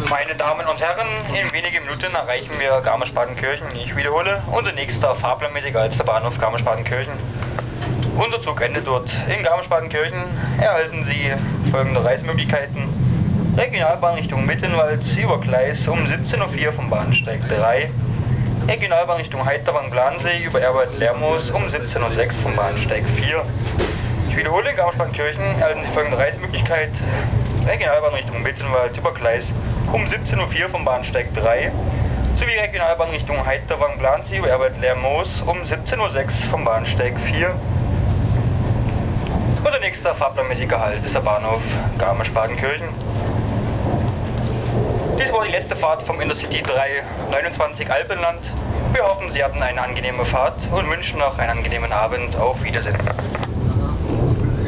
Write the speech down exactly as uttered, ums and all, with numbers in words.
Meine Damen und Herren, in wenigen Minuten erreichen wir Garmisch-Partenkirchen. Ich wiederhole, unser nächster fahrplanmäßiger als der Bahnhof Garmisch-Partenkirchen. Unser Zug endet dort. In Garmisch-Partenkirchen erhalten Sie folgende Reisemöglichkeiten. Regionalbahn Richtung Mittenwald über Gleis um siebzehn Uhr vier vom Bahnsteig drei. Regionalbahn Richtung Heiterwang-Blansee über Erwald-Lermoos um siebzehn Uhr sechs vom Bahnsteig vier. Ich wiederhole, in Garmisch-Partenkirchen erhalten Sie folgende Reisemöglichkeit. Regionalbahn Richtung Mittenwald über Gleis um siebzehn Uhr vier vom Bahnsteig drei sowie Regionalbahn Richtung Heiterwang-Blansee über Erwald-Lermoos um siebzehn Uhr sechs vom Bahnsteig vier. Unser nächster fahrplanmäßiger Halt ist der Bahnhof Garmisch-Partenkirchen. Dies war die letzte Fahrt vom Intercity drei neunundzwanzig Alpenland. Wir hoffen, Sie hatten eine angenehme Fahrt und wünschen noch einen angenehmen Abend. Auf Wiedersehen.